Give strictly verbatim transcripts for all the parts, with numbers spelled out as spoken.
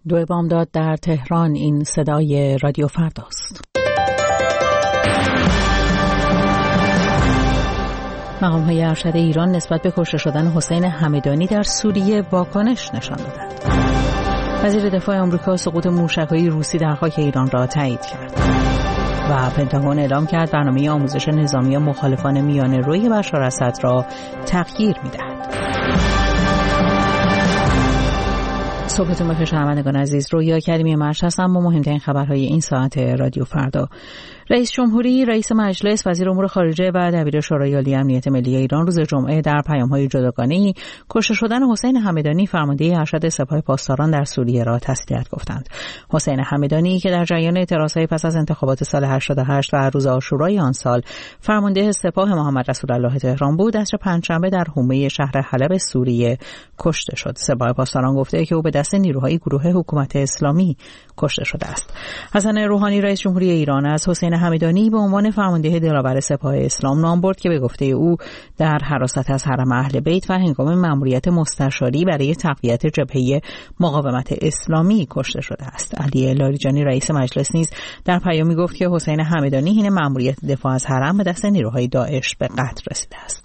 دو بامداد در تهران. این صدای رادیو فرداست. مقام‌های ارشد ایران نسبت به کشته شدن حسین همدانی در سوریه واکنش نشان دادند. وزیر دفاع آمریکا سقوط موشک‌های روسی در خاک ایران را تایید کرد و پنتاگون اعلام کرد برنامه آموزش نظامی مخالفان میانه‌روی بشار اسد را تغییر می‌دهد. صبحتون بخیر شنوندگان عزیز، رویا کریمی مرش هستم با مهمترین خبرهای این ساعت رادیو فردا. رئیس جمهوری، رئیس مجلس، وزیر امور خارجه و دبیر شورای عالی امنیت ملی ایران روز جمعه در پیام‌های جداگانه‌ای کشته شدن حسین همدانی فرمانده ارشد سپاه پاسداران در سوریه را تسلیت گفتند. حسین همدانی که در جریان اعتراضهای پس از انتخابات سال هشتاد و هشت و روز عاشورای آن سال فرمانده سپاه محمد رسول الله تهران بود، عصر پنجشنبه در حومه شهر حلب سوریه کشته شد. سپاه پاسداران گفته که او به دست نیروهای گروه حکومت اسلامی کشته شده است. حسن روحانی رئیس جمهوری ایران از حسین همدانی به عنوان فرمانده دلاور سپاه اسلام نام برد که به گفته او در حراست از حرم اهل بیت و هنگام مأموریت مستشاری برای تقویت جبهه مقاومت اسلامی کشته شده است. علی لاریجانی رئیس مجلس نیز در پیامی گفت که حسین همدانی حین مأموریت دفاع از حرم به دست نیروهای داعش به قتل رسیده است.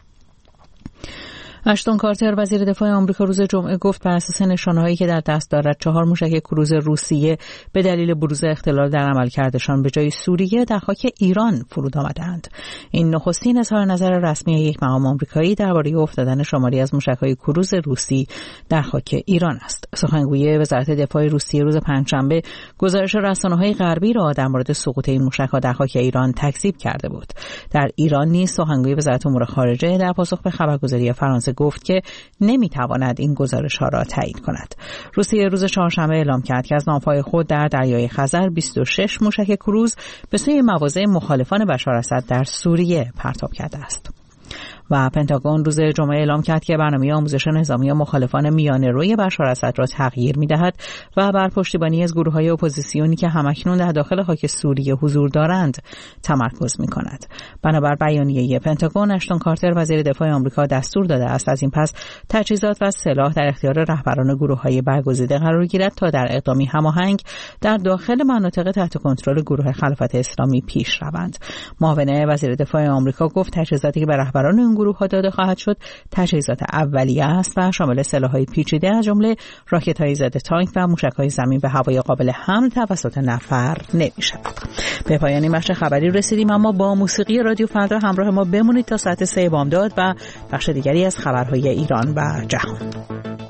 اشتون کارتر وزیر دفاع آمریکا روز جمعه گفت بر اساس نشانه‌هایی که در دست دارد چهار موشک کروز روسیه به دلیل بروز اختلال در عملکردشان به جای سوریه در خاک ایران فرود آمدند. این نخستین اظهار نظر رسمی یک مقام آمریکایی درباره افتادن شماری از موشک‌های کروز روسی در خاک ایران است. سخنگوی وزارت دفاع روسیه روز پنجشنبه گزارش رسانه‌های غربی را در مورد سقوط این موشک‌ها در خاک ایران تکذیب کرده بود. در ایران نیز سخنگوی وزارت امور خارجه در پاسخ به خبرگزاری فرانسه گفت که نمیتواند این گزارش‌ها را تایید کند. روسیه روز چهارشنبه اعلام کرد که از ناوهای خود در دریای خزر بیست و شش موشک کروز به سوی مواضع مخالفان بشار اسد در سوریه پرتاب کرده است. و پنتاگون روز جمعه اعلام کرد که برنامه آموزش نظامی مخالفان میانه‌روی بشار اسد را تغییر می‌دهد و بر پشتیبانی از گروه‌های اپوزیسیونی که همکنون در داخل خاک سوریه حضور دارند تمرکز می‌کند. بنابر بیانیه پنتاگون، اشتون کارتر وزیر دفاع آمریکا دستور داده است از این پس تجهیزات و سلاح در اختیار رهبران گروه‌های برگزیده قرار گیرد تا در اقدامی هماهنگ در داخل مناطق تحت کنترل گروه خلافت اسلامی پیش روند. معاون وزیر دفاع آمریکا گفت تجهیزاتی که به رهبران این گروه‌ها داده خواهد شد تجهیزات اولیه است و شامل سلاح‌های پیچیده از جمله راکت‌های ضد تانک و موشک‌های زمین به هوای قابل حمل توسط نفر نمی‌شود. به پایان این بخش خبری رسیدیم، اما با موسیقی رادیو فردا همراه ما بمونید تا ساعت سه بامداد و بخش دیگری از خبرهای ایران و جهان.